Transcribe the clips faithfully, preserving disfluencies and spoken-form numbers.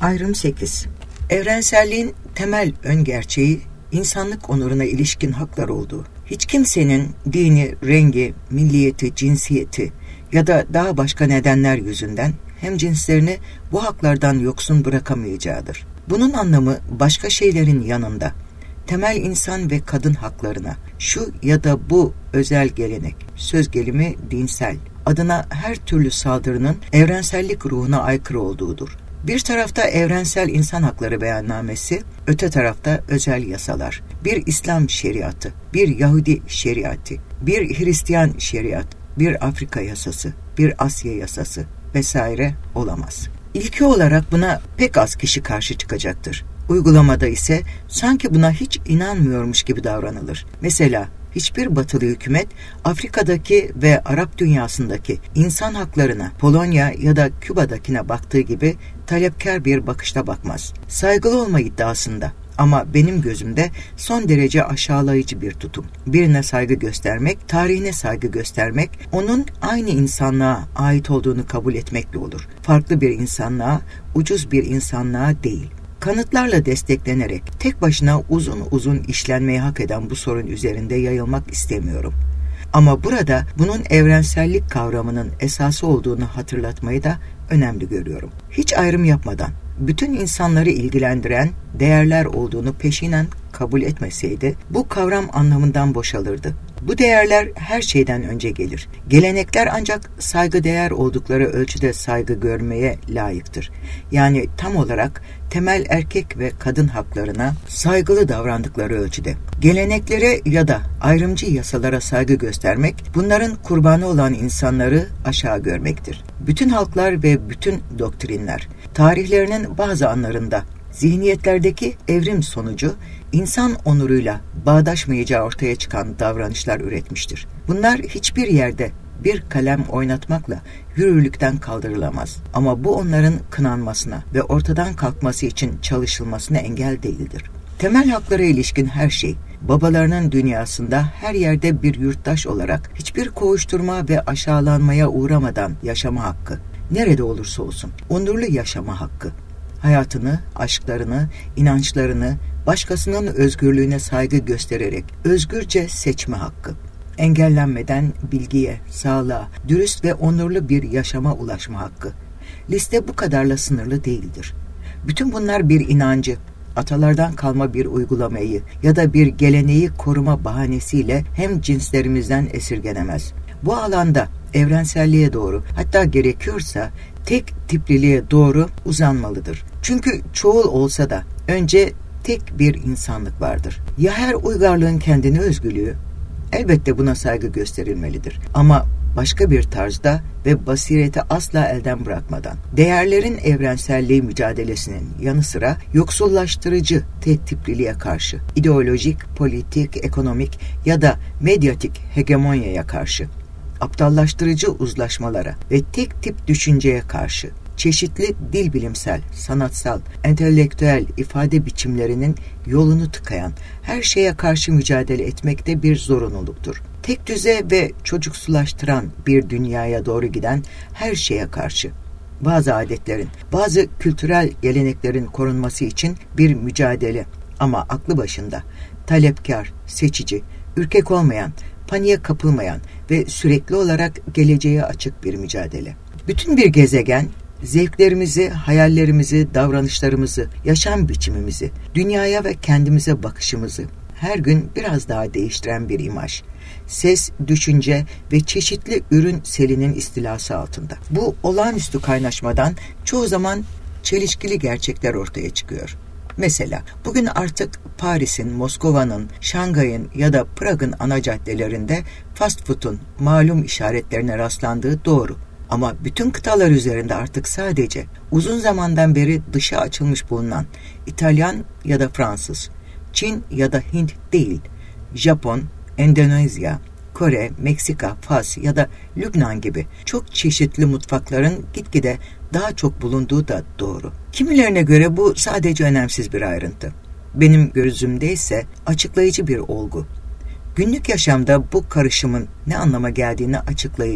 Ayrım sekiz. Evrenselliğin temel öngerçeği insanlık onuruna ilişkin haklar olduğu. Hiç kimsenin dini, rengi, milliyeti, cinsiyeti ya da daha başka nedenler yüzünden hemcinslerini bu haklardan yoksun bırakamayacağıdır. Bunun anlamı başka şeylerin yanında temel insan ve kadın haklarına şu ya da bu özel gelenek, söz gelimi dinsel, adına her türlü saldırının evrensellik ruhuna aykırı olduğudur. Bir tarafta evrensel insan hakları beyannamesi, öte tarafta özel yasalar, bir İslam şeriatı, bir Yahudi şeriatı, bir Hristiyan şeriat, bir Afrika yasası, bir Asya yasası vesaire olamaz. İlki olarak buna pek az kişi karşı çıkacaktır. Uygulamada ise sanki buna hiç inanmıyormuş gibi davranılır. Mesela hiçbir batılı hükümet Afrika'daki ve Arap dünyasındaki insan haklarına Polonya ya da Küba'dakine baktığı gibi talepkar bir bakışla bakmaz. Saygılı olma iddiasında ama benim gözümde son derece aşağılayıcı bir tutum. Birine saygı göstermek, tarihine saygı göstermek, onun aynı insanlığa ait olduğunu kabul etmekle olur. Farklı bir insanlığa, ucuz bir insanlığa değil. Kanıtlarla desteklenerek tek başına uzun uzun işlenmeyi hak eden bu sorun üzerinde yayılmak istemiyorum. Ama burada bunun evrensellik kavramının esası olduğunu hatırlatmayı da önemli görüyorum. Hiç ayrım yapmadan bütün insanları ilgilendiren değerler olduğunu peşinen kabul etmeseydi bu kavram anlamından boşalırdı. Bu değerler her şeyden önce gelir. Gelenekler ancak saygıdeğer oldukları ölçüde saygı görmeye layıktır. Yani tam olarak temel erkek ve kadın haklarına saygılı davrandıkları ölçüde. Geleneklere ya da ayrımcı yasalara saygı göstermek, bunların kurbanı olan insanları aşağı görmektir. Bütün halklar ve bütün doktrinler, tarihlerinin bazı anlarında zihniyetlerdeki evrim sonucu insan onuruyla bağdaşmayacağı ortaya çıkan davranışlar üretmiştir. Bunlar hiçbir yerde bir kalem oynatmakla yürürlükten kaldırılamaz. Ama bu onların kınanmasına ve ortadan kalkması için çalışılmasına engel değildir. Temel haklara ilişkin her şey, babalarının dünyasında her yerde bir yurttaş olarak hiçbir kovuşturma ve aşağılanmaya uğramadan yaşama hakkı, nerede olursa olsun, onurlu yaşama hakkı, hayatını, aşklarını, inançlarını, başkasının özgürlüğüne saygı göstererek özgürce seçme hakkı, engellenmeden bilgiye, sağlığa, dürüst ve onurlu bir yaşama ulaşma hakkı. Liste bu kadarla sınırlı değildir. Bütün bunlar bir inancı, atalardan kalma bir uygulamayı ya da bir geleneği koruma bahanesiyle hem cinslerimizden esirgenemez. Bu alanda evrenselliğe doğru, hatta gerekiyorsa tek tipliliğe doğru uzanmalıdır. Çünkü çoğul olsa da önce tek bir insanlık vardır. Ya her uygarlığın kendine özgülüğü, elbette buna saygı gösterilmelidir. Ama başka bir tarzda ve basireti asla elden bırakmadan, değerlerin evrenselliği mücadelesinin yanı sıra yoksullaştırıcı tek tipliliğe karşı, ideolojik, politik, ekonomik ya da medyatik hegemonyaya karşı, aptallaştırıcı uzlaşmalara ve tek tip düşünceye karşı, çeşitli dil bilimsel, sanatsal, entelektüel ifade biçimlerinin yolunu tıkayan her şeye karşı mücadele etmek de bir zorunluluktur. Tek düze ve çocuksulaştıran bir dünyaya doğru giden her şeye karşı, bazı adetlerin, bazı kültürel geleneklerin korunması için bir mücadele ama aklı başında, talepkar, seçici, ürkek olmayan, paniğe kapılmayan ve sürekli olarak geleceğe açık bir mücadele. Bütün bir gezegen, zevklerimizi, hayallerimizi, davranışlarımızı, yaşam biçimimizi, dünyaya ve kendimize bakışımızı her gün biraz daha değiştiren bir imaj. Ses, düşünce ve çeşitli ürün selinin istilası altında. Bu olağanüstü kaynaşmadan çoğu zaman çelişkili gerçekler ortaya çıkıyor. Mesela bugün artık Paris'in, Moskova'nın, Şangay'ın ya da Prag'ın ana caddelerinde fast food'un malum işaretlerine rastlandığı doğru. Ama bütün kıtalar üzerinde artık sadece uzun zamandan beri dışa açılmış bulunan İtalyan ya da Fransız, Çin ya da Hint değil, Japon, Endonezya, Kore, Meksika, Fas ya da Lübnan gibi çok çeşitli mutfakların gitgide daha çok bulunduğu da doğru. Kimilerine göre bu sadece önemsiz bir ayrıntı. Benim gözümde ise açıklayıcı bir olgu. Günlük yaşamda bu karışımın ne anlama geldiğini açıklayıcı.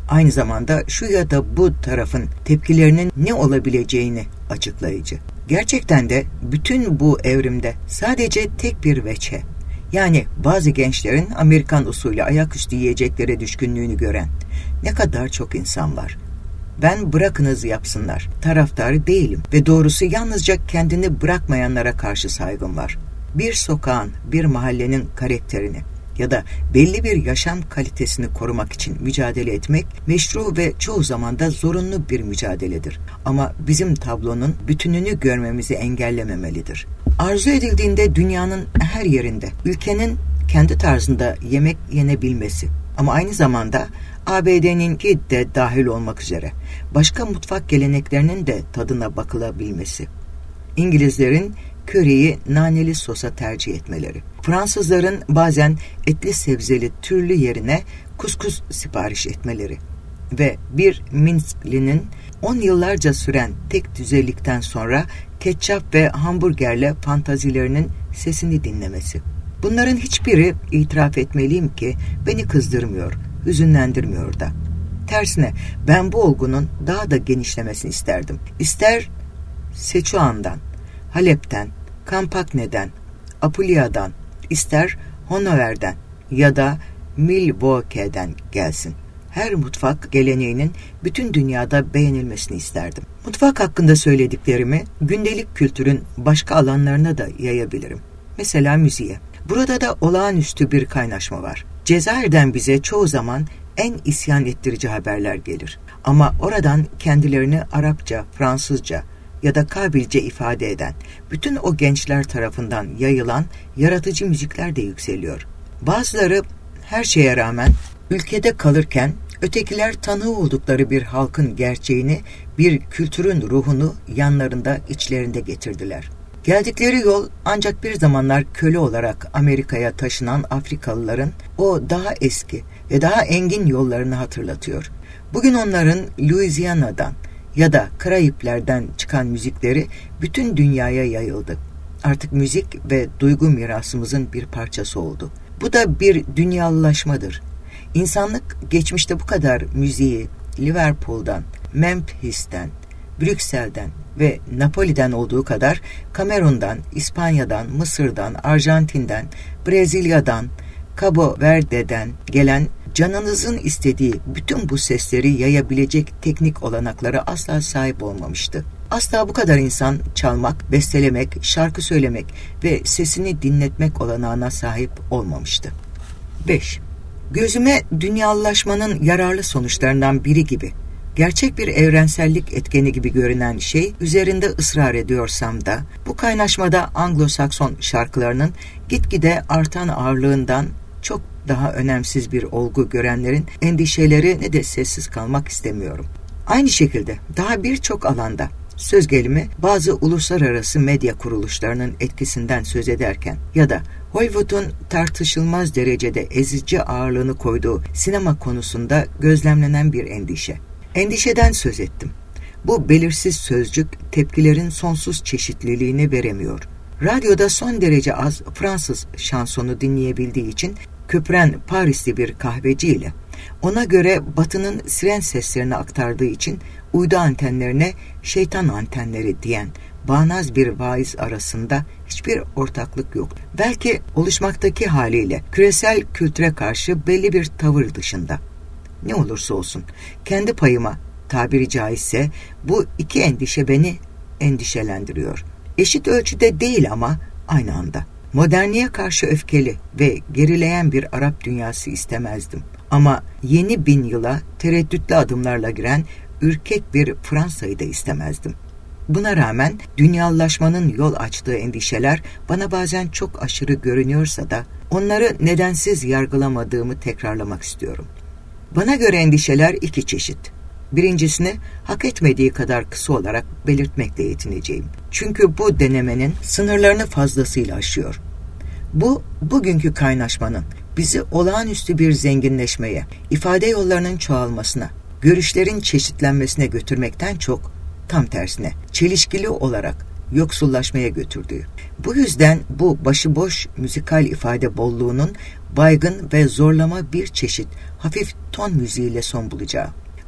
Aynı zamanda şu ya da bu tarafın tepkilerinin ne olabileceğini açıklayıcı. Gerçekten de bütün bu evrimde sadece tek bir veçhe, yani bazı gençlerin Amerikan usulü ayaküstü yiyeceklere düşkünlüğünü gören ne kadar çok insan var. Ben bırakınız yapsınlar taraftarı değilim ve doğrusu yalnızca kendini bırakmayanlara karşı saygım var. Bir sokağın, bir mahallenin karakterini ya da belli bir yaşam kalitesini korumak için mücadele etmek meşru ve çoğu zaman da zorunlu bir mücadeledir. Ama bizim tablonun bütününü görmemizi engellememelidir. Arzu edildiğinde dünyanın her yerinde ülkenin kendi tarzında yemek yenebilmesi ama aynı zamanda A B D'ninki de dahil olmak üzere başka mutfak geleneklerinin de tadına bakılabilmesi. İngilizlerin köriyi naneli sosa tercih etmeleri. Fransızların bazen etli sebzeli türlü yerine kuskus sipariş etmeleri. Ve bir Minskli'nin on yıllarca süren tek düzelikten sonra ketçap ve hamburgerle fantazilerinin sesini dinlemesi. Bunların hiçbiri, itiraf etmeliyim ki, beni kızdırmıyor, hüzünlendirmiyor da. Tersine ben bu olgunun daha da genişlemesini isterdim. İster Seçuan'dan, Halep'ten, Kampakne'den, Apulia'dan, ister Hannover'den ya da Milwaukee'den gelsin. Her mutfak geleneğinin bütün dünyada beğenilmesini isterdim. Mutfak hakkında söylediklerimi gündelik kültürün başka alanlarına da yayabilirim. Mesela müziğe. Burada da olağanüstü bir kaynaşma var. Cezayir'den bize çoğu zaman en isyan ettirici haberler gelir. Ama oradan kendilerini Arapça, Fransızca ya da Kabilce ifade eden, bütün o gençler tarafından yayılan yaratıcı müzikler de yükseliyor. Bazıları her şeye rağmen ülkede kalırken ötekiler tanığı oldukları bir halkın gerçeğini, bir kültürün ruhunu yanlarında, içlerinde getirdiler. Geldikleri yol ancak bir zamanlar köle olarak Amerika'ya taşınan Afrikalıların o daha eski ve daha engin yollarını hatırlatıyor. Bugün onların Louisiana'dan ya da Karayipler'den çıkan müzikleri bütün dünyaya yayıldı. Artık müzik ve duygu mirasımızın bir parçası oldu. Bu da bir dünyalılaşmadır. İnsanlık geçmişte bu kadar müziği Liverpool'dan, Memphis'ten, Brüksel'den ve Napoli'den olduğu kadar Kamerun'dan, İspanya'dan, Mısır'dan, Arjantin'den, Brezilya'dan, Cabo Verde'den gelen canınızın istediği bütün bu sesleri yayabilecek teknik olanaklara asla sahip olmamıştı. Asla bu kadar insan çalmak, bestelemek, şarkı söylemek ve sesini dinletmek olanağına sahip olmamıştı. beş. Gözüme dünyalılaşmanın yararlı sonuçlarından biri gibi, gerçek bir evrensellik etkeni gibi görünen şey üzerinde ısrar ediyorsam da, bu kaynaşmada Anglo-Sakson şarkılarının gitgide artan ağırlığından çok daha önemsiz bir olgu görenlerin endişeleri ne de sessiz kalmak istemiyorum. Aynı şekilde daha birçok alanda söz gelimi bazı uluslararası medya kuruluşlarının etkisinden söz ederken ya da Hollywood'un tartışılmaz derecede ezici ağırlığını koyduğu sinema konusunda gözlemlenen bir endişe. Endişeden söz ettim. Bu belirsiz sözcük tepkilerin sonsuz çeşitliliğini veremiyor. Radyoda son derece az Fransız şansonu dinleyebildiği için köpüren Parisli bir kahveciyle, ona göre Batı'nın siren seslerini aktardığı için uydu antenlerine şeytan antenleri diyen bağnaz bir vaiz arasında hiçbir ortaklık yok. Belki oluşmaktaki haliyle küresel kültüre karşı belli bir tavır dışında. Ne olursa olsun kendi payıma, tabiri caizse, bu iki endişe beni endişelendiriyor. Eşit ölçüde değil ama aynı anda. Modernliğe karşı öfkeli ve gerileyen bir Arap dünyası istemezdim. Ama yeni bin yıla tereddütlü adımlarla giren ürkek bir Fransa'yı da istemezdim. Buna rağmen dünyalılaşmanın yol açtığı endişeler bana bazen çok aşırı görünüyorsa da onları nedensiz yargılamadığımı tekrarlamak istiyorum. Bana göre endişeler iki çeşit. Birincisini hak etmediği kadar kısa olarak belirtmekle yetineceğim. Çünkü bu denemenin sınırlarını fazlasıyla aşıyor. Bu, bugünkü kaynaşmanın bizi olağanüstü bir zenginleşmeye, ifade yollarının çoğalmasına, görüşlerin çeşitlenmesine götürmekten çok, tam tersine, çelişkili olarak yoksullaşmaya götürdüğü. Bu yüzden bu başıboş müzikal ifade bolluğunun baygın ve zorlama bir çeşit hafif ton müziğiyle son bulacağı.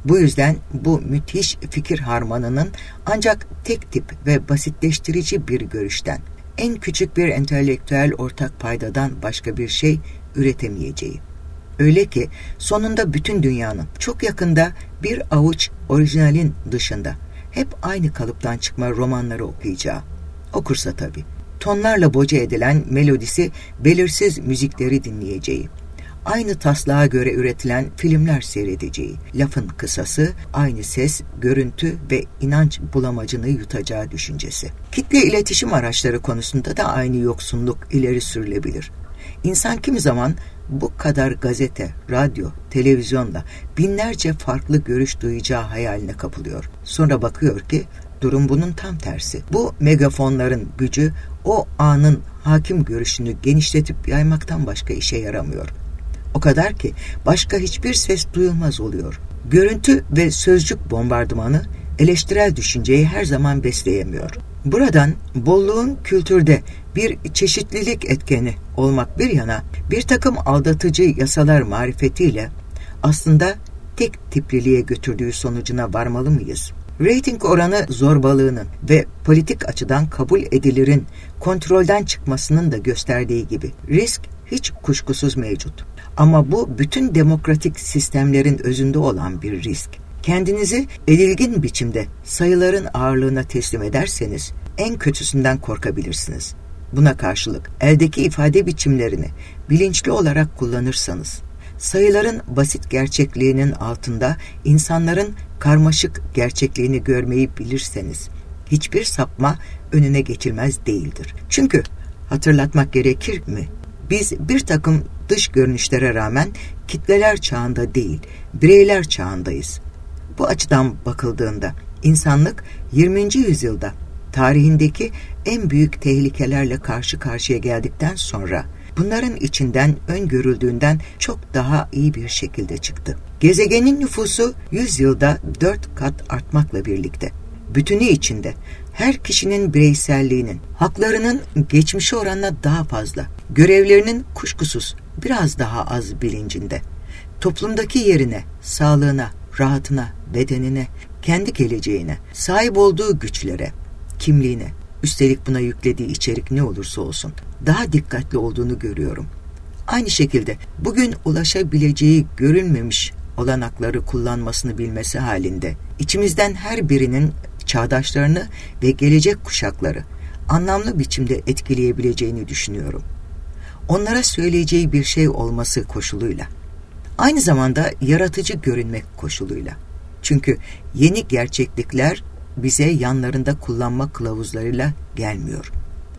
Bu yüzden bu müthiş fikir harmanının ancak tek tip ve basitleştirici bir görüşten, en küçük bir entelektüel ortak paydadan başka bir şey üretemeyeceği. Öyle ki sonunda bütün dünyanın çok yakında bir avuç orijinalin dışında hep aynı kalıptan çıkma romanları okuyacağı. Okursa tabii. Tonlarla boca edilen melodisi belirsiz müzikleri dinleyeceği. Aynı taslağa göre üretilen filmler seyredeceği. Lafın kısası aynı ses, görüntü ve inanç bulamacını yutacağı düşüncesi. Kitle iletişim araçları konusunda da aynı yoksunluk ileri sürülebilir. İnsan kimi zaman bu kadar gazete, radyo, televizyonla binlerce farklı görüş duyacağı hayaline kapılıyor. Sonra bakıyor ki durum bunun tam tersi. Bu megafonların gücü o anın hakim görüşünü genişletip yaymaktan başka işe yaramıyor. O kadar ki başka hiçbir ses duyulmaz oluyor. Görüntü ve sözcük bombardımanı eleştirel düşünceyi her zaman besleyemiyor. Buradan bolluğun kültürde bir çeşitlilik etkeni olmak bir yana bir takım aldatıcı yasalar marifetiyle aslında tek tipliliğe götürdüğü sonucuna varmalı mıyız? Rating oranı zorbalığının ve politik açıdan kabul edilerin kontrolden çıkmasının da gösterdiği gibi risk hiç kuşkusuz mevcut. Ama bu bütün demokratik sistemlerin özünde olan bir risk. Kendinizi edilgin biçimde sayıların ağırlığına teslim ederseniz en kötüsünden korkabilirsiniz. Buna karşılık eldeki ifade biçimlerini bilinçli olarak kullanırsanız, sayıların basit gerçekliğinin altında insanların karmaşık gerçekliğini görmeyi bilirseniz, hiçbir sapma önüne geçilmez değildir. Çünkü hatırlatmak gerekir mi? Biz bir takım dış görünüşlere rağmen kitleler çağında değil, bireyler çağındayız. Bu açıdan bakıldığında insanlık yirminci yüzyılda tarihindeki en büyük tehlikelerle karşı karşıya geldikten sonra bunların içinden öngörüldüğünden çok daha iyi bir şekilde çıktı. Gezegenin nüfusu yüz yılda dört kat artmakla birlikte bütünü içinde her kişinin bireyselliğinin, haklarının geçmişe oranla daha fazla, görevlerinin kuşkusuz biraz daha az bilincinde, toplumdaki yerine, sağlığına, rahatına, bedenine, kendi geleceğine, sahip olduğu güçlere, kimliğine, üstelik buna yüklediği içerik ne olursa olsun, daha dikkatli olduğunu görüyorum. Aynı şekilde bugün ulaşabileceği görülmemiş olanakları kullanmasını bilmesi halinde, içimizden her birinin çağdaşlarını ve gelecek kuşakları anlamlı biçimde etkileyebileceğini düşünüyorum. Onlara söyleyeceği bir şey olması koşuluyla. Aynı zamanda yaratıcı görünmek koşuluyla. Çünkü yeni gerçeklikler bize yanlarında kullanma kılavuzlarıyla gelmiyor.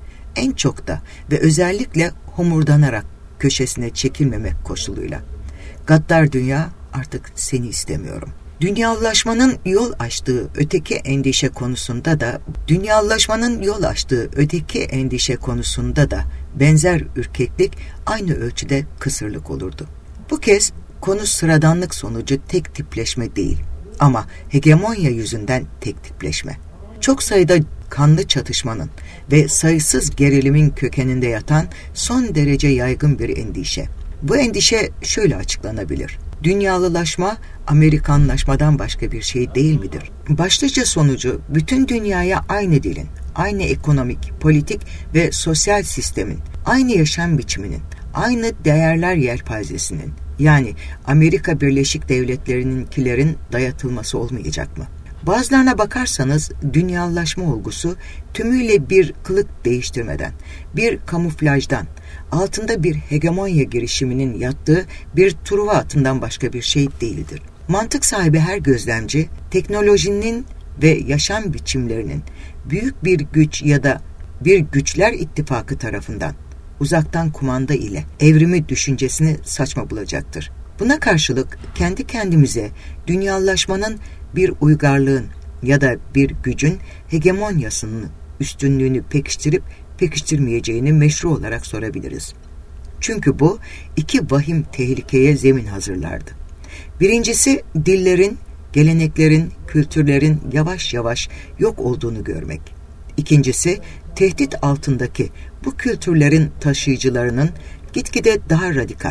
En çok da ve özellikle homurdanarak köşesine çekilmemek koşuluyla. Gaddar dünya artık seni istemiyorum. Dünyalaşmanın yol açtığı öteki endişe konusunda da dünyalaşmanın yol açtığı öteki endişe konusunda da benzer ürkeklik aynı ölçüde kısırlık olurdu. Bu kez konu sıradanlık sonucu tek tipleşme değil ama hegemonya yüzünden tek tipleşme. Çok sayıda kanlı çatışmanın ve sayısız gerilimin kökeninde yatan son derece yaygın bir endişe. Bu endişe şöyle açıklanabilir. Dünyalılaşma, Amerikanlaşmadan başka bir şey değil midir? Başlıca sonucu bütün dünyaya aynı dilin, aynı ekonomik, politik ve sosyal sistemin, aynı yaşam biçiminin, aynı değerler yelpazesinin, yani Amerika Birleşik Devletleri'ninkilerin dayatılması olmayacak mı? Bazılarına bakarsanız dünyalaşma olgusu tümüyle bir kılık değiştirmeden, bir kamuflajdan, altında bir hegemonya girişiminin yattığı bir truva atından başka bir şey değildir. Mantık sahibi her gözlemci, teknolojinin ve yaşam biçimlerinin büyük bir güç ya da bir güçler ittifakı tarafından uzaktan kumanda ile evrimi düşüncesini saçma bulacaktır. Buna karşılık kendi kendimize dünyalaşmanın bir uygarlığın ya da bir gücün hegemonyasının üstünlüğünü pekiştirip pekiştirmeyeceğini meşru olarak sorabiliriz. Çünkü bu iki vahim tehlikeye zemin hazırlardı. Birincisi dillerin, geleneklerin, kültürlerin yavaş yavaş yok olduğunu görmek. İkincisi tehdit altındaki bu kültürlerin taşıyıcılarının gitgide daha radikal,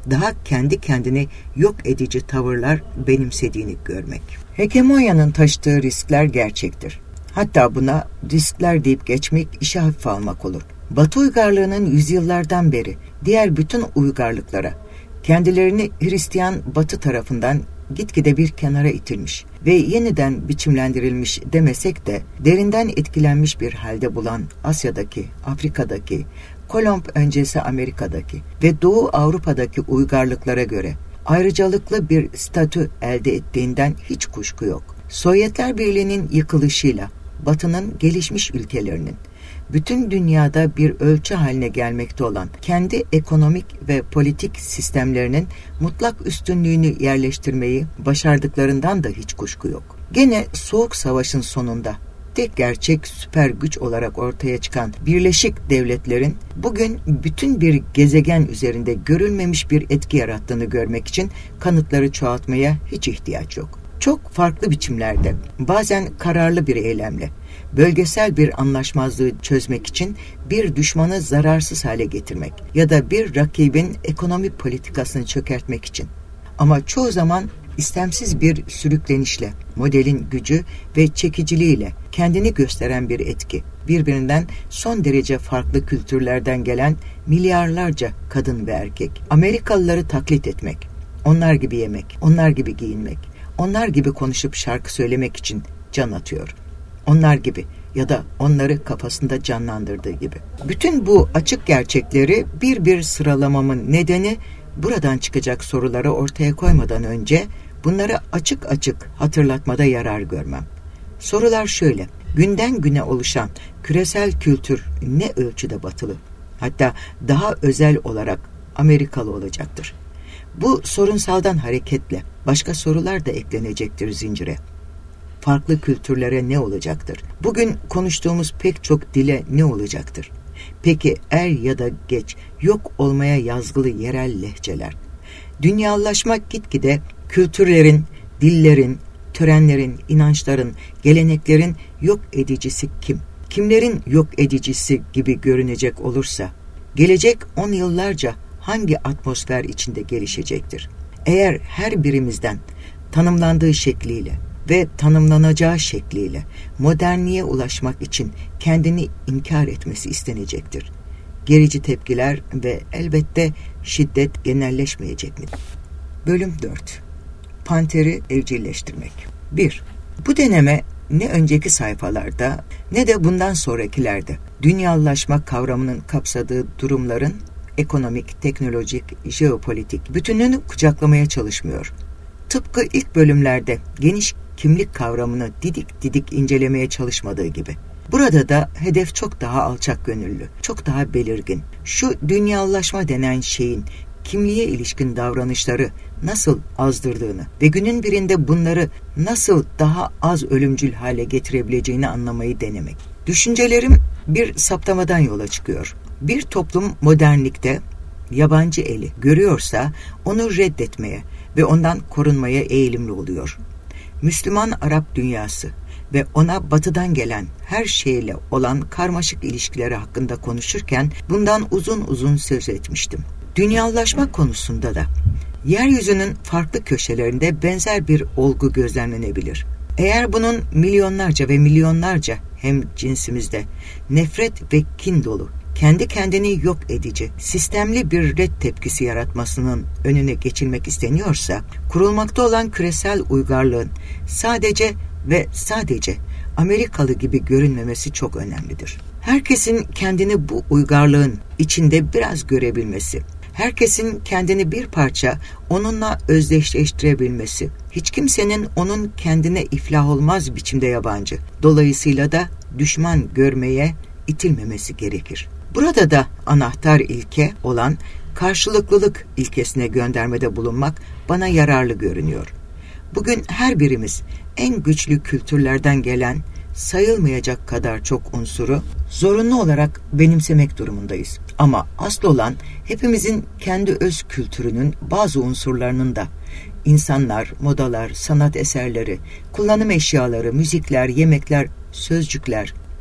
daha kendi kendini yok edici tavırlar benimsediğini görmek. Hegemonyanın taşıdığı riskler gerçektir. Hatta buna riskler deyip geçmek işe hafife almak olur. Batı uygarlığının yüzyıllardan beri diğer bütün uygarlıklara kendilerini Hristiyan Batı tarafından gitgide bir kenara itilmiş ve yeniden biçimlendirilmiş demesek de derinden etkilenmiş bir halde bulan Asya'daki, Afrika'daki, Kolomb öncesi Amerika'daki ve Doğu Avrupa'daki uygarlıklara göre ayrıcalıklı bir statü elde ettiğinden hiç kuşku yok. Sovyetler Birliği'nin yıkılışıyla Batı'nın gelişmiş ülkelerinin bütün dünyada bir ölçü haline gelmekte olan kendi ekonomik ve politik sistemlerinin mutlak üstünlüğünü yerleştirmeyi başardıklarından da hiç kuşku yok. Gene Soğuk Savaş'ın sonunda tek gerçek süper güç olarak ortaya çıkan Birleşik Devletler'in bugün bütün bir gezegen üzerinde görülmemiş bir etki yarattığını görmek için kanıtları çoğaltmaya hiç ihtiyaç yok. Çok farklı biçimlerde, bazen kararlı bir eylemle, bölgesel bir anlaşmazlığı çözmek için bir düşmanı zararsız hale getirmek ya da bir rakibin ekonomik politikasını çökertmek için. Ama çoğu zaman istemsiz bir sürüklenişle, modelin gücü ve çekiciliğiyle kendini gösteren bir etki, birbirinden son derece farklı kültürlerden gelen milyarlarca kadın ve erkek, Amerikalıları taklit etmek, onlar gibi yemek, onlar gibi giyinmek, onlar gibi konuşup şarkı söylemek için can atıyor. Onlar gibi ya da onları kafasında canlandırdığı gibi. Bütün bu açık gerçekleri bir bir sıralamamın nedeni buradan çıkacak soruları ortaya koymadan önce bunları açık açık hatırlatmada yarar görmem. Sorular şöyle: günden güne oluşan küresel kültür ne ölçüde batılı? Hatta daha özel olarak Amerikalı olacaktır. Bu sorunsaldan hareketle başka sorular da eklenecektir zincire. Farklı kültürlere ne olacaktır? Bugün konuştuğumuz pek çok dile ne olacaktır? Peki er ya da geç yok olmaya yazgılı yerel lehçeler. Dünyalaşmak gitgide kültürlerin, dillerin, törenlerin, inançların, geleneklerin yok edicisi kim? Kimlerin yok edicisi gibi görünecek olursa, gelecek on yıllarca hangi atmosfer içinde gelişecektir? Eğer her birimizden tanımlandığı şekliyle ve tanımlanacağı şekliyle modernliğe ulaşmak için kendini inkar etmesi istenecektir. Gerici tepkiler ve elbette şiddet genelleşmeyecek mi? Bölüm dört. Panteri evcilleştirmek. bir. Bu deneme ne önceki sayfalarda ne de bundan sonrakilerde dünyalaşma kavramının kapsadığı durumların ekonomik, teknolojik, jeopolitik bütününü kucaklamaya çalışmıyor. Tıpkı ilk bölümlerde geniş kimlik kavramını didik didik incelemeye çalışmadığı gibi. Burada da hedef çok daha alçak gönüllü, çok daha belirgin. Şu dünyalaşma denen şeyin kimliğe ilişkin davranışları nasıl azdırdığını ve günün birinde bunları nasıl daha az ölümcül hale getirebileceğini anlamayı denemek. Düşüncelerim bir saptamadan yola çıkıyor. Bir toplum modernlikte yabancı eli görüyorsa onu reddetmeye ve ondan korunmaya eğilimli oluyor. Müslüman Arap dünyası ve ona batıdan gelen her şeyle olan karmaşık ilişkileri hakkında konuşurken bundan uzun uzun söz etmiştim. Dünyalaşma konusunda da yeryüzünün farklı köşelerinde benzer bir olgu gözlemlenebilir. Eğer bunun milyonlarca ve milyonlarca hem cinsimizde nefret ve kin dolu, kendi kendini yok edici, sistemli bir red tepkisi yaratmasının önüne geçilmek isteniyorsa, kurulmakta olan küresel uygarlığın sadece ve sadece Amerikalı gibi görünmemesi çok önemlidir. Herkesin kendini bu uygarlığın içinde biraz görebilmesi, herkesin kendini bir parça onunla özdeşleştirebilmesi, hiç kimsenin onun kendine iflah olmaz biçimde yabancı, dolayısıyla da düşman görmeye itilmemesi gerekir. Burada da anahtar ilke olan karşılıklılık ilkesine göndermede bulunmak bana yararlı görünüyor. Bugün her birimiz en güçlü kültürlerden gelen sayılmayacak kadar çok unsuru zorunlu olarak benimsemek durumundayız. Ama asıl olan hepimizin kendi öz kültürünün bazı unsurlarının da insanlar, modalar, sanat eserleri, kullanım eşyaları, müzikler, yemekler, sözcükler,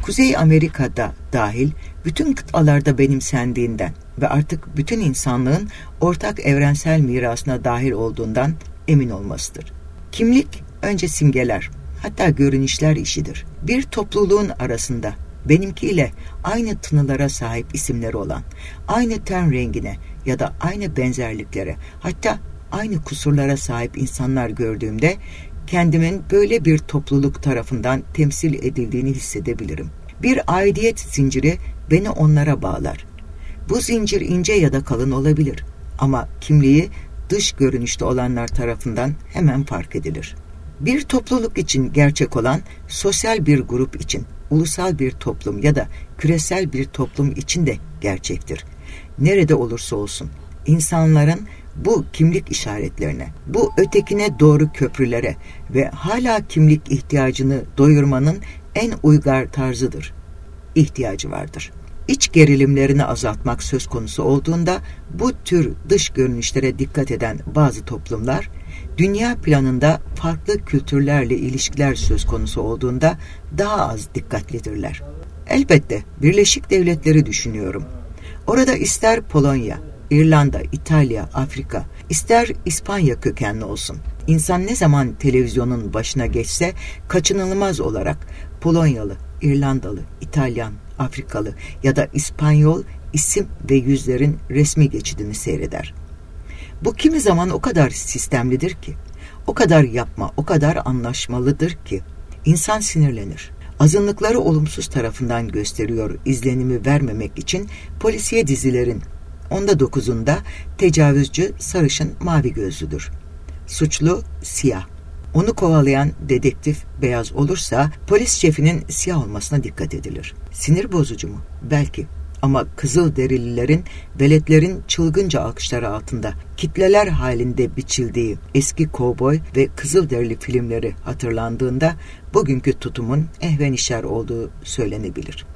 Kuzey Amerika'da dahil bütün kıtalarda benimsendiğinden ve artık bütün insanlığın ortak evrensel mirasına dahil olduğundan emin olmasıdır. Kimlik önce simgeler, hatta görünüşler işidir. Bir topluluğun arasında benimkiyle aynı tınılara sahip isimleri olan, aynı ten rengine ya da aynı benzerliklere, hatta aynı kusurlara sahip insanlar gördüğümde kendimin böyle bir topluluk tarafından temsil edildiğini hissedebilirim. Bir aidiyet zinciri beni onlara bağlar. Bu zincir ince ya da kalın olabilir ama kimliği dış görünüşte olanlar tarafından hemen fark edilir. Bir topluluk için gerçek olan, sosyal bir grup için, ulusal bir toplum ya da küresel bir toplum için de gerçektir. Nerede olursa olsun, insanların bu kimlik işaretlerine, bu ötekine doğru köprülere ve hala kimlik ihtiyacını doyurmanın en uygar tarzıdır. İhtiyacı vardır. İç gerilimlerini azaltmak söz konusu olduğunda bu tür dış görünüşlere dikkat eden bazı toplumlar, dünya planında farklı kültürlerle ilişkiler söz konusu olduğunda daha az dikkatlidirler. Elbette Birleşik Devletleri düşünüyorum. Orada ister Polonya, İrlanda, İtalya, Afrika, ister İspanya kökenli olsun, İnsan ne zaman televizyonun başına geçse kaçınılmaz olarak Polonyalı, İrlandalı, İtalyan, Afrikalı ya da İspanyol isim ve yüzlerin resmi geçidini seyreder. Bu kimi zaman o kadar sistemlidir ki, o kadar yapma, o kadar anlaşmalıdır ki insan sinirlenir. Azınlıkları olumsuz tarafından gösteriyor izlenimi vermemek için polisiye dizilerin onda dokuzunda tecavüzcü sarışın mavi gözlüdür. Suçlu siyah. Onu kovalayan dedektif beyaz olursa polis şefinin siyah olmasına dikkat edilir. Sinir bozucu mu? Belki. Ama Kızılderililerin, veletlerin çılgınca alkışları altında kitleler halinde biçildiği eski kovboy ve Kızılderili filmleri hatırlandığında bugünkü tutumun ehvenişer olduğu söylenebilir.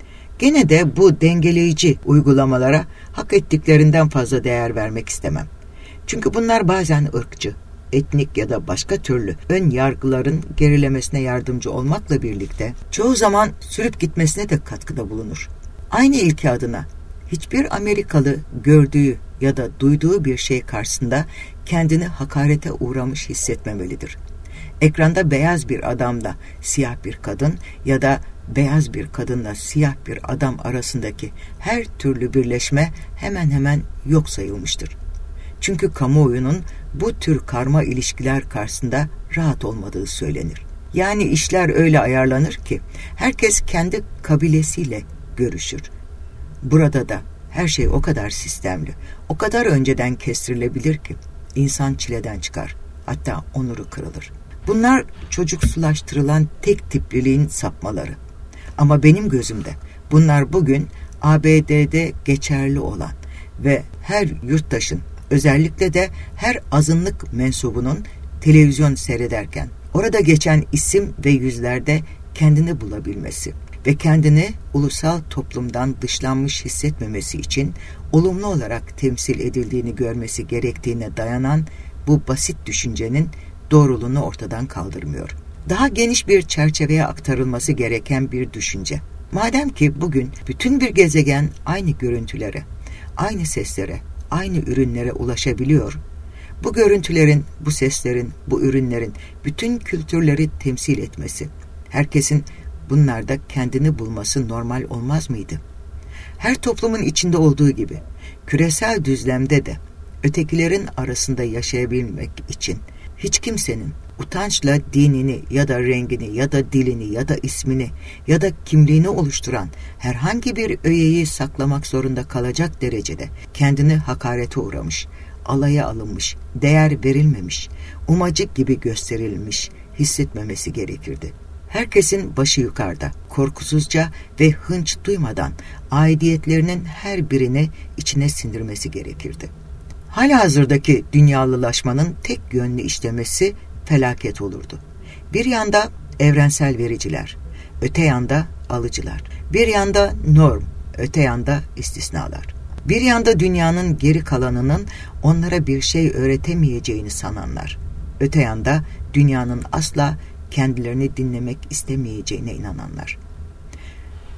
Gene de bu dengeleyici uygulamalara hak ettiklerinden fazla değer vermek istemem. Çünkü bunlar bazen ırkçı, etnik ya da başka türlü ön yargıların gerilemesine yardımcı olmakla birlikte çoğu zaman sürüp gitmesine de katkıda bulunur. Aynı ilke adına hiçbir Amerikalı gördüğü ya da duyduğu bir şey karşısında kendini hakarete uğramış hissetmemelidir. Ekranda beyaz bir adamla siyah bir kadın ya da beyaz bir kadınla siyah bir adam arasındaki her türlü birleşme hemen hemen yok sayılmıştır. Çünkü kamuoyunun bu tür karma ilişkiler karşısında rahat olmadığı söylenir. Yani işler öyle ayarlanır ki herkes kendi kabilesiyle görüşür. Burada da her şey o kadar sistemli, o kadar önceden kestirilebilir ki insan çileden çıkar, hatta onuru kırılır. Bunlar çocuksulaştırılan tek tipliliğin sapmaları. Ama benim gözümde bunlar bugün A B D'de geçerli olan ve her yurttaşın, özellikle de her azınlık mensubunun televizyon seyrederken orada geçen isim ve yüzlerde kendini bulabilmesi ve kendini ulusal toplumdan dışlanmış hissetmemesi için olumlu olarak temsil edildiğini görmesi gerektiğine dayanan bu basit düşüncenin doğruluğunu ortadan kaldırmıyor. Daha geniş bir çerçeveye aktarılması gereken bir düşünce. Madem ki bugün bütün bir gezegen aynı görüntülere, aynı seslere, aynı ürünlere ulaşabiliyor, bu görüntülerin, bu seslerin, bu ürünlerin bütün kültürleri temsil etmesi, herkesin bunlarda kendini bulması normal olmaz mıydı? Her toplumun içinde olduğu gibi küresel düzlemde de ötekilerin arasında yaşayabilmek için hiç kimsenin utançla dinini ya da rengini ya da dilini ya da ismini ya da kimliğini oluşturan herhangi bir öğeyi saklamak zorunda kalacak derecede kendini hakarete uğramış, alaya alınmış, değer verilmemiş, umacık gibi gösterilmiş hissetmemesi gerekirdi. Herkesin başı yukarıda, korkusuzca ve hınç duymadan aidiyetlerinin her birini içine sindirmesi gerekirdi. Halihazırdaki dünyalılaşmanın tek yönlü işlemesi felaket olurdu. Bir yanda evrensel vericiler, öte yanda alıcılar. Bir yanda norm, öte yanda istisnalar. Bir yanda dünyanın geri kalanının onlara bir şey öğretemeyeceğini sananlar. Öte yanda dünyanın asla kendilerini dinlemek istemeyeceğine inananlar.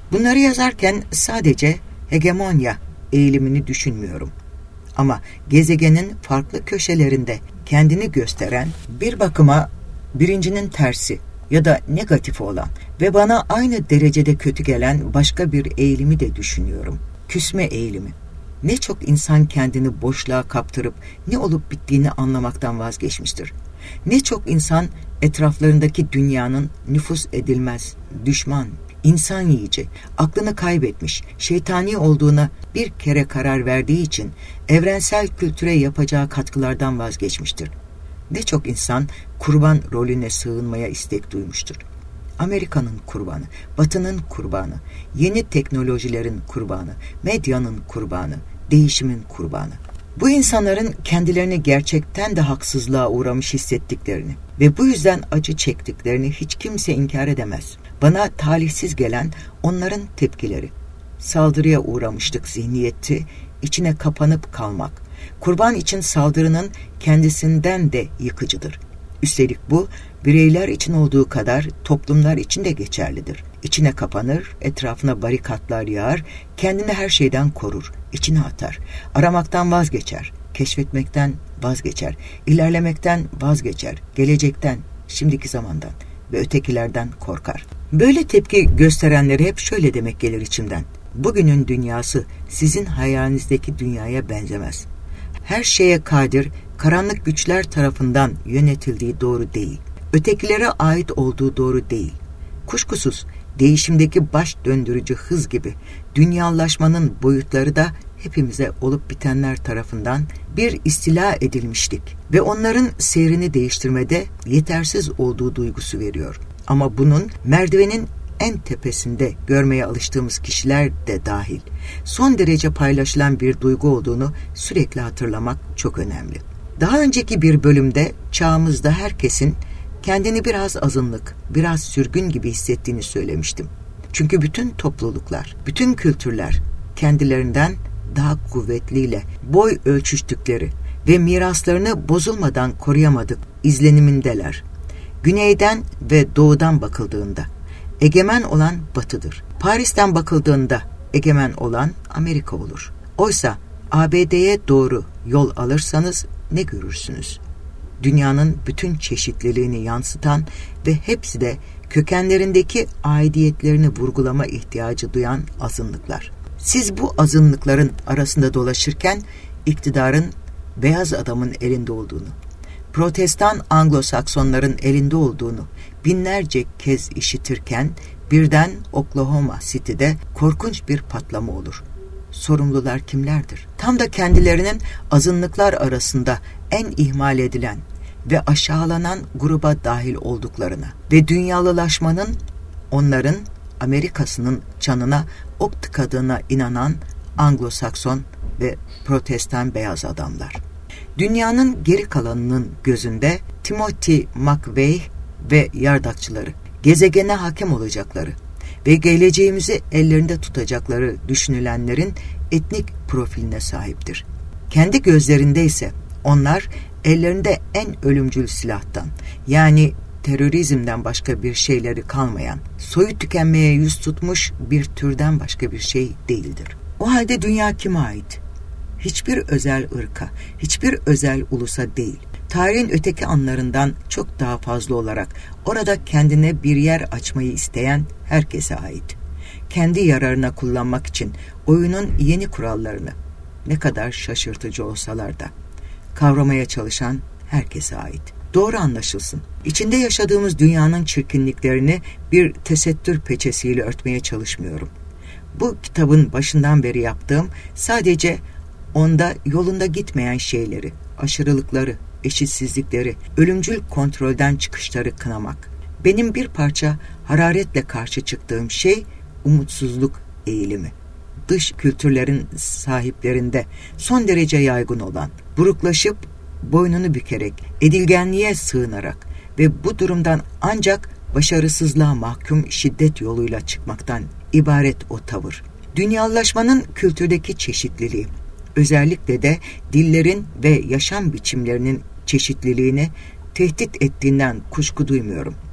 Bunları yazarken sadece hegemonya eğilimini düşünmüyorum. Ama gezegenin farklı köşelerinde kendini gösteren, bir bakıma birincinin tersi ya da negatifi olan ve bana aynı derecede kötü gelen başka bir eğilimi de düşünüyorum. Küsme eğilimi. Ne çok insan kendini boşluğa kaptırıp ne olup bittiğini anlamaktan vazgeçmiştir. Ne çok insan etraflarındaki dünyanın nüfuz edilmez, düşman, insan yiyici, aklını kaybetmiş, şeytani olduğuna bir kere karar verdiği için evrensel kültüre yapacağı katkılardan vazgeçmiştir. Ne çok insan kurban rolüne sığınmaya istek duymuştur. Amerika'nın kurbanı, Batı'nın kurbanı, yeni teknolojilerin kurbanı, medyanın kurbanı, değişimin kurbanı. Bu insanların kendilerini gerçekten de haksızlığa uğramış hissettiklerini ve bu yüzden acı çektiklerini hiç kimse inkar edemez. Bana talihsiz gelen onların tepkileri. Saldırıya uğramıştık zihniyeti, içine kapanıp kalmak. Kurban için saldırının kendisinden de yıkıcıdır. Üstelik bu, bireyler için olduğu kadar toplumlar için de geçerlidir. İçine kapanır, etrafına barikatlar yağar, kendini her şeyden korur, içine atar. Aramaktan vazgeçer, keşfetmekten vazgeçer, ilerlemekten vazgeçer, gelecekten, şimdiki zamandan ve ötekilerden korkar. Böyle tepki gösterenlere hep şöyle demek gelir içimden. Bugünün dünyası sizin hayalinizdeki dünyaya benzemez. Her şeye kadir, karanlık güçler tarafından yönetildiği doğru değil. Ötekilere ait olduğu doğru değil. Kuşkusuz değişimdeki baş döndürücü hız gibi dünyalaşmanın boyutları da hepimize olup bitenler tarafından bir istila edilmişlik ve onların seyrini değiştirmede yetersiz olduğu duygusu veriyor. Ama bunun merdivenin en tepesinde görmeye alıştığımız kişiler de dahil son derece paylaşılan bir duygu olduğunu sürekli hatırlamak çok önemli. Daha önceki bir bölümde çağımızda herkesin kendini biraz azınlık, biraz sürgün gibi hissettiğini söylemiştim. Çünkü bütün topluluklar, bütün kültürler kendilerinden daha kuvvetliyle boy ölçüştükleri ve miraslarını bozulmadan koruyamadık izlenimindeler. Güneyden ve doğudan bakıldığında egemen olan Batı'dır. Paris'ten bakıldığında egemen olan Amerika olur. Oysa A B D'ye doğru yol alırsanız ne görürsünüz? Dünyanın bütün çeşitliliğini yansıtan ve hepsi de kökenlerindeki aidiyetlerini vurgulama ihtiyacı duyan azınlıklar. Siz bu azınlıkların arasında dolaşırken iktidarın beyaz adamın elinde olduğunu, Protestan Anglo-Saksonların elinde olduğunu binlerce kez işitirken birden Oklahoma City'de korkunç bir patlama olur. Sorumlular kimlerdir? Tam da kendilerinin azınlıklar arasında en ihmal edilen ve aşağılanan gruba dahil olduklarına ve dünyalılaşmanın onların Amerika'sının çanına ok tıkadığına inanan Anglo-Sakson ve Protestan beyaz adamlar. Dünyanın geri kalanının gözünde Timothy McVeigh ve yardakçıları, gezegene hakim olacakları ve geleceğimizi ellerinde tutacakları düşünülenlerin etnik profiline sahiptir. Kendi gözlerinde ise onlar ellerinde en ölümcül silahtan, yani terörizmden başka bir şeyleri kalmayan, soyu tükenmeye yüz tutmuş bir türden başka bir şey değildir. O halde dünya kime ait? Hiçbir özel ırka, hiçbir özel ulusa değil, tarihin öteki anlarından çok daha fazla olarak orada kendine bir yer açmayı isteyen herkese ait. Kendi yararına kullanmak için oyunun yeni kurallarını, ne kadar şaşırtıcı olsalar da, kavramaya çalışan herkese ait. Doğru anlaşılsın. İçinde yaşadığımız dünyanın çirkinliklerini bir tesettür peçesiyle örtmeye çalışmıyorum. Bu kitabın başından beri yaptığım sadece onda yolunda gitmeyen şeyleri, aşırılıkları, eşitsizlikleri, ölümcül kontrolden çıkışları kınamak. Benim bir parça hararetle karşı çıktığım şey umutsuzluk eğilimi. Dış kültürlerin sahiplerinde son derece yaygın olan, buruklaşıp boynunu bükerek, edilgenliğe sığınarak ve bu durumdan ancak başarısızlığa mahkum şiddet yoluyla çıkmaktan ibaret o tavır. Dünyalaşmanın kültürdeki çeşitliliği, özellikle de dillerin ve yaşam biçimlerinin çeşitliliğini tehdit ettiğinden kuşku duymuyorum.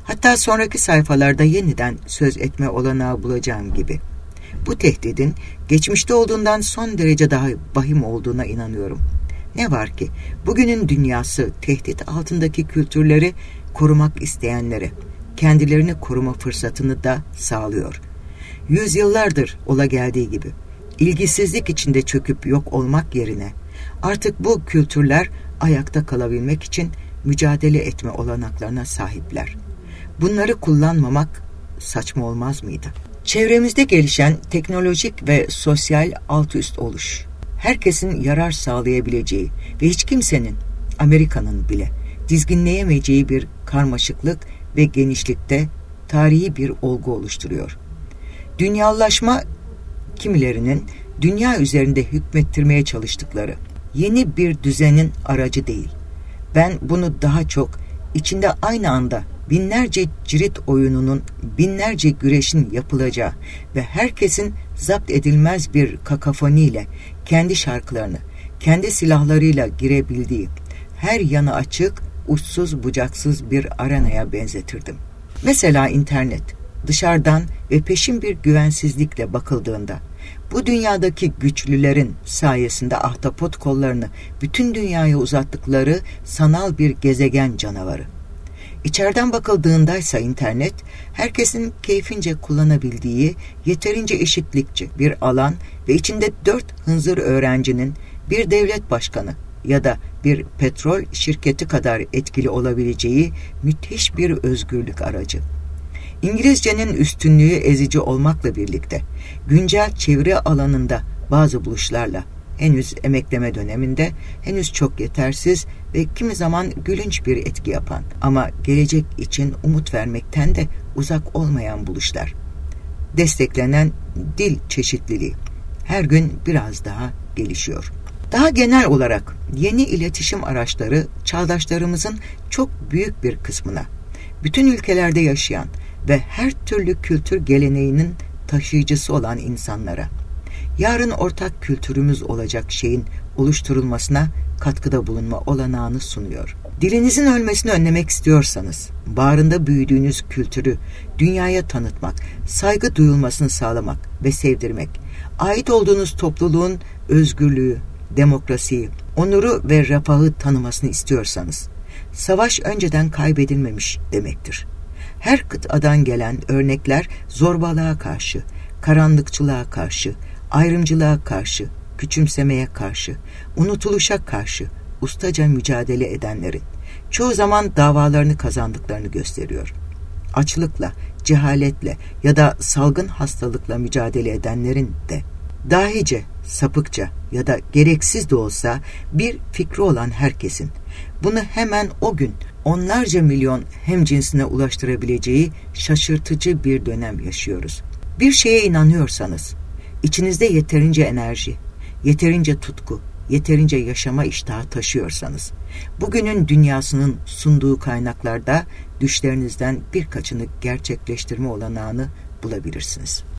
Hatta sonraki sayfalarda yeniden söz etme olanağı bulacağım gibi. Bu tehdidin geçmişte olduğundan son derece daha vahim olduğuna inanıyorum. Ne var ki bugünün dünyası tehdit altındaki kültürleri korumak isteyenlere kendilerini koruma fırsatını da sağlıyor. Yüzyıllardır ola geldiği gibi ilgisizlik içinde çöküp yok olmak yerine artık bu kültürler ayakta kalabilmek için mücadele etme olanaklarına sahipler. Bunları kullanmamak saçma olmaz mıydı? Çevremizde gelişen teknolojik ve sosyal altüst oluş, herkesin yarar sağlayabileceği ve hiç kimsenin, Amerika'nın bile dizginleyemeyeceği bir karmaşıklık ve genişlikte tarihi bir olgu oluşturuyor. Dünyalaşma, kimilerinin dünya üzerinde hükmettirmeye çalıştıkları yeni bir düzenin aracı değil. Ben bunu daha çok içinde aynı anda binlerce cirit oyununun, binlerce güreşin yapılacağı ve herkesin zapt edilmez bir kakafoniyle kendi şarkılarını, kendi silahlarıyla girebildiği, her yanı açık, uçsuz bucaksız bir arenaya benzetirdim. Mesela internet, dışarıdan ve peşin bir güvensizlikle bakıldığında, bu dünyadaki güçlülerin sayesinde ahtapot kollarını bütün dünyaya uzattıkları sanal bir gezegen canavarı. İçeriden bakıldığındaysa internet, herkesin keyfince kullanabildiği yeterince eşitlikçi bir alan ve içinde dört hınzır öğrencinin bir devlet başkanı ya da bir petrol şirketi kadar etkili olabileceği müthiş bir özgürlük aracı. İngilizcenin üstünlüğü ezici olmakla birlikte güncel çeviri alanında bazı buluşlarla henüz emekleme döneminde henüz çok yetersiz ve kimi zaman gülünç bir etki yapan ama gelecek için umut vermekten de uzak olmayan buluşlar. Desteklenen dil çeşitliliği her gün biraz daha gelişiyor. Daha genel olarak yeni iletişim araçları çağdaşlarımızın çok büyük bir kısmına, bütün ülkelerde yaşayan ve her türlü kültür geleneğinin taşıyıcısı olan insanlara, yarın ortak kültürümüz olacak şeyin oluşturulmasına katkıda bulunma olanağını sunuyor. Dilinizin ölmesini önlemek istiyorsanız, bağrında büyüdüğünüz kültürü dünyaya tanıtmak, saygı duyulmasını sağlamak ve sevdirmek, ait olduğunuz topluluğun özgürlüğü, demokrasiyi, onuru ve refahı tanımasını istiyorsanız, savaş önceden kaybedilmemiş demektir. Her kıtadan gelen örnekler zorbalığa karşı, karanlıkçılığa karşı, ayrımcılığa karşı, küçümsemeye karşı, unutuluşa karşı ustaca mücadele edenlerin çoğu zaman davalarını kazandıklarını gösteriyor. Açlıkla, cehaletle ya da salgın hastalıkla mücadele edenlerin de dahice, sapıkça ya da gereksiz de olsa bir fikri olan herkesin bunu hemen o gün onlarca milyon hemcinsine ulaştırabileceği şaşırtıcı bir dönem yaşıyoruz. Bir şeye inanıyorsanız, içinizde yeterince enerji, yeterince tutku, yeterince yaşama iştahı taşıyorsanız, bugünün dünyasının sunduğu kaynaklarda düşlerinizden birkaçını gerçekleştirme olanağını bulabilirsiniz.